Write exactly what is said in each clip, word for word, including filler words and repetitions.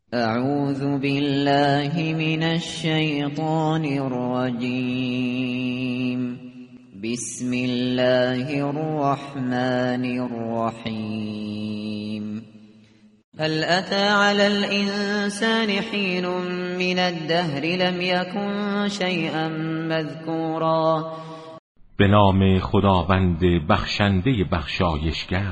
اعوذ بالله من الشیطان الرجیم. بسم الله الرحمن الرحیم. هل أتى على الإنسان حين من الدهر لم يكن شيئا مذكورا. به نام خداوند بخشنده بخشایشگر.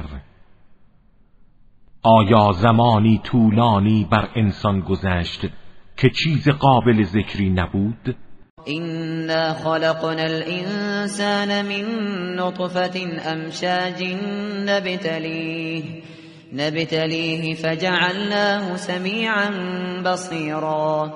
آیا زمانی طولانی بر انسان گذشت که چیز قابل ذکری نبود؟ إنا خلقنا الإنسان من نطفة أمشاج نبتليه نبتلیه فجعلناه سمیعا بصیرا.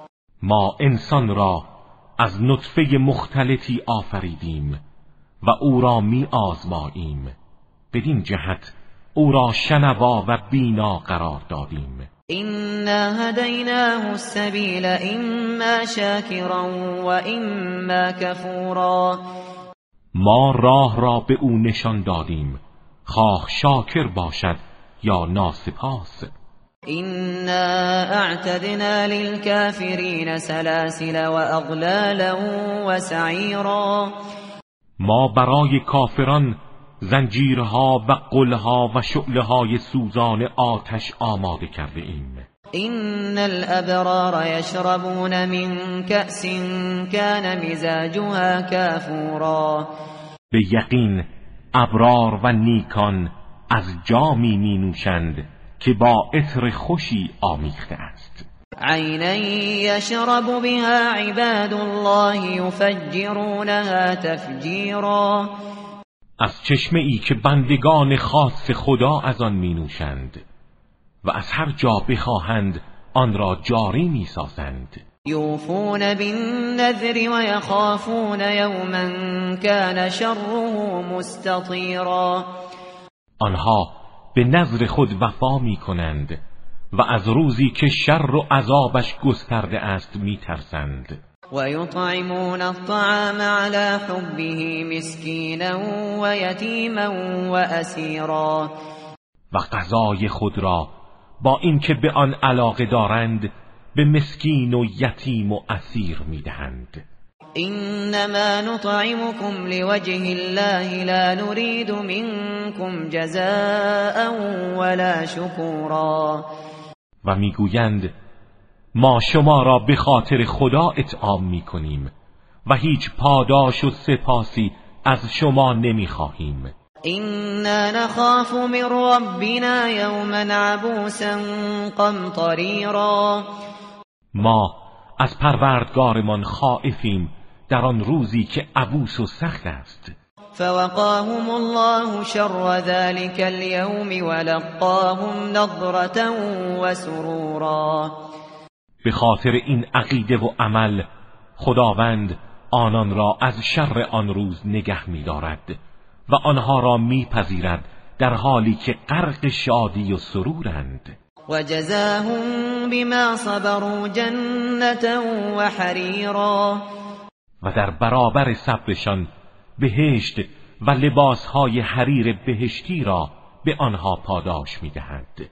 ما انسان را از نطفه مختلطی آفریدیم و او را می آزماییم، بدین جهت او را شنوا و بینا قرار دادیم. إنا هدیناه السبیل اما شاکرا و اما کفورا. ما راه را به او نشان دادیم، خواه شاکر باشد یا ناسپاس. إنا اعتدنا للكافرین سلاسل و اغلالا و سعیرا. ما برای کافران زنجیرها و قلها و شعله‌های سوزان آتش آماده کرده ایم. إن الابرار یشربون من کأس کان مزاجها کافورا. به یقین ابرار و نیکان از جامی می نوشند که با عطر خوشی آمیخته است. عینا یشرب بها عباد الله یفجرونها تفجیرا. از چشمه ای که بندگان خاص خدا از آن می نوشند و از هر جا بخواهند آن را جاری می سازند. یوفون بالنذر و یخافون یوما کان شره مستطیرا. آنها به نذر خود وفا می کنند و از روزی که شر و عذابش گسترده است می ترسند. و یطعمون الطعام على حبه مسکینا و یتیما و اسیرا. و غذای خود را با اینکه به آن علاقه دارند به مسکین و یتیم و اسیر می دهند. انما نطعمكم لوجه الله لا نريد منكم جزاء ولا شکورا. و میگویند ما شما را به خاطر خدا اطعام میکنیم و هیچ پاداش و سپاسی از شما نمیخواهیم. إنا نخاف من ربنا یوما عبوسا قمطریرا. ما از پروردگارمان خائفیم در آن روزی که عبوس و سخت است. فوقاهم الله شر ذلك اليوم ولقاهم نضرة و سرورا. به خاطر این عقیده و عمل خداوند آنان را از شر آن روز نگه می‌دارد و آنها را میپذیرد در حالی که غرق شادی و سرورند. و جزاهم بما صبروا جنة و حریرا. و در برابر صبرشان بهشت و لباسهای حریر بهشتی را به آنها پاداش میدهند.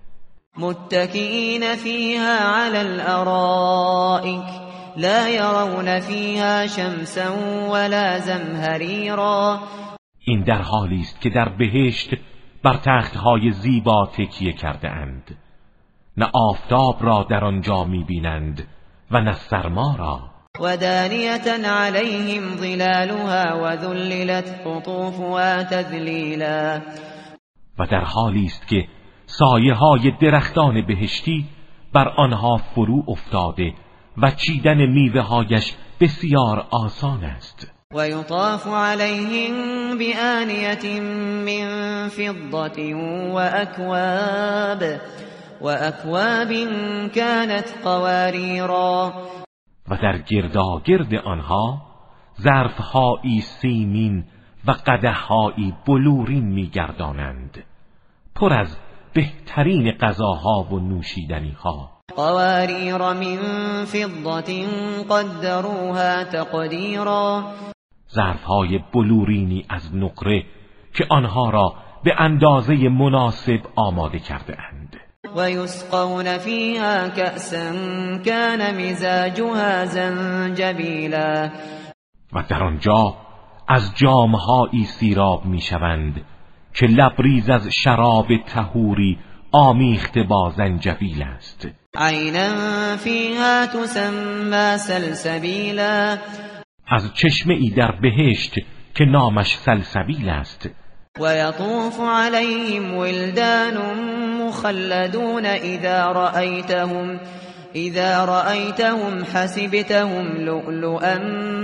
متکئین فیها علی الارائک لا یرون فیها شمسا ولا زمهریرا. این در حالی است که در بهشت بر تختهای زیبا تکیه کرده اند، نه آفتاب را در آنجا میبینند و نه سرما را. و دانیة علیهم ظلالها و ذللت قطوفها تذلیلا. و در حالی است که سایه های درختان بهشتی بر آنها فرو افتاده و چیدن میوه هایش بسیار آسان است. و یطاف علیهم بآنیة من فضة و اکواب و اکواب کانت قواریرا. و در گرداگرد آنها ظرفهایی سیمین و قدحهایی بلورین میگردانند پر از بهترین غذاها و نوشیدنیها. قواریر من فضة قدروها تقدیرا. ظرفهای بلورینی از نقره که آنها را به اندازه مناسب آماده کرده اند. ويسقون فيها كأسا كان مزاجها زنجبیلا. و در آنجا از جامهایی سیراب میشوند که لبریز از شراب طهوری آمیخته با زنجبیل است. عینا فیها تسمى سلسبیلا. از چشمه ای در بهشت که نامش سلسبیل است. و یطوف علیهم ولدان مخلدون اذا رأیتهم اذا رأیتهم حسبتهم لؤلؤا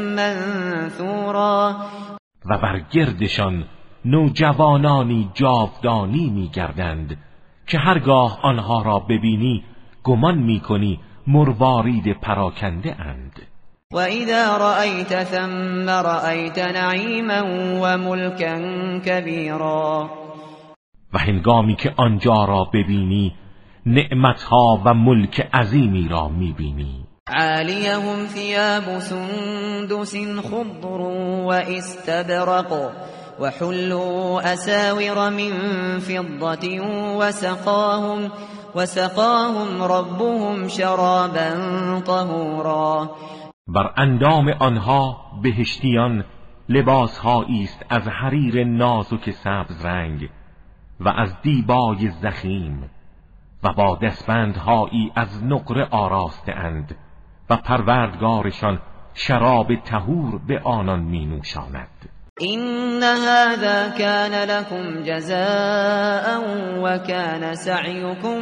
منثورا. و بر گردشان نوجوانانی جاودانی می‌گردند که هرگاه آنها را ببینی گمان می‌کنی مروارید پراکنده اند. و اذا رأیت ثم رأیت نعیما و ملکا کبیرا. و هنگامی که آنجا را ببینی نعمتها و ملک عظیمی را می‌بینی. عالیهم ثياب سندس خضر و استبرق وحلوا أساور من فضة وسقاهم وسقاهم ربهم شرابا طهورا. بر اندام آنها بهشتیان لباسهایی است از حریر نازک سبز رنگ و از دیبای ضخیم و با دستبندهایی از نقره آراسته اند و پروردگارشان شراب طهور به آنان می نوشاند. این هذا كان لكم جزاء و كان سعيكم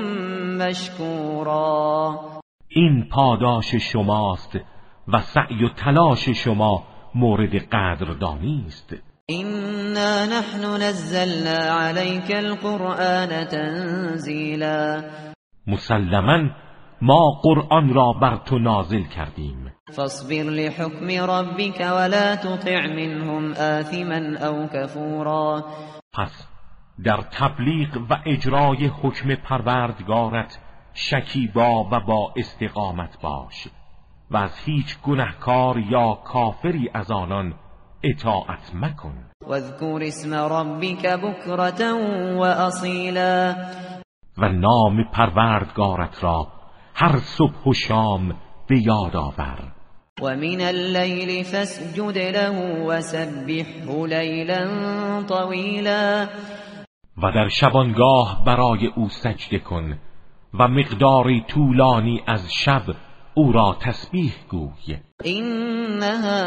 مشكورا. این پاداش شماست و سعی و تلاش شما مورد قدردانی است. إنا نحن نزلنا عليك القرآن تنزیلا. مسلماً ما قرآن را بر تو نازل کردیم. فاصبر لحکم ربك ولا تطع منهم آثما او کفورا. پس در تبلیغ و اجرای حکم پروردگارت شکیبا و با استقامت باش و از هیچ گنهکار یا کافری از آنان اطاعت مکن. واذکر اسم ربک بکرة و اصیلا. و نام پروردگارت را هر صبح و شام به یاد آور. و من اللیل فاسجد له وسبحه لیلا طویلا. و در شبانگاه برای او سجده کن و مقداری طولانی از شب او را تسبیح گوی. این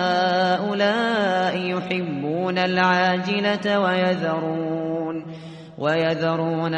هؤلاء یحبون العاجلة و یذرون و یذرون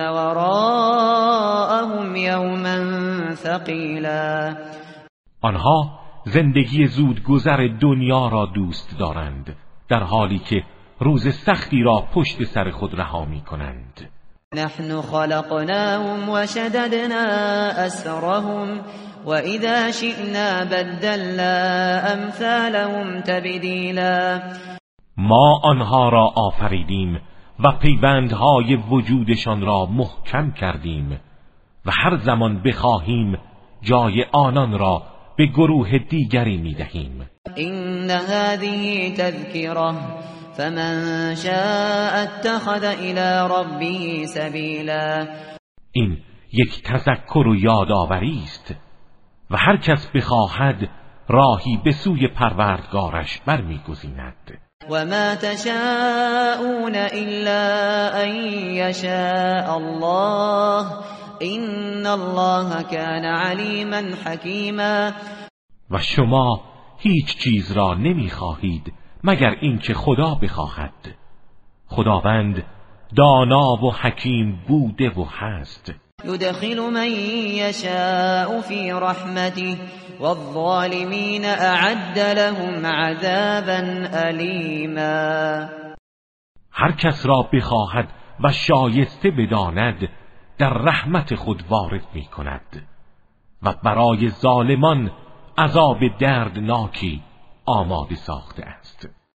وراءهم یوما ثقیلا. آنها زندگی زودگذر دنیا را دوست دارند در حالی که روز سختی را پشت سر خود رها می کنند. نحن خلقناهم و شددنا اسرهم و اذا شئنا بدلنا امثالهم تبدیلا. ما آنها را آفریدیم و پیوندهای وجودشان را محکم کردیم و هر زمان بخواهیم جای آنان را به گروه دیگری میدهیم. این هذه تذکره فمن شاء اتخذ الى ربه سبیلا. این یک تذکر و یادآوری است و هر کس بخواهد راهی به سوی پروردگارش برمیگزیند. و ما تشاءون الا ان یشاء الله این الله کان علیما حکیما. و شما هیچ چیز را نمیخواهید مگر اینکه خدا بخواهد. خداوند دانا و حکیم بوده و هست. يدخل من يشاء في رحمته والظالمين اعد لهم عذابا الیما. هر کس را بخواهد و شایسته بداند در رحمت خود وارد می کند و برای ظالمان عذاب دردناکی آماده ساخته است.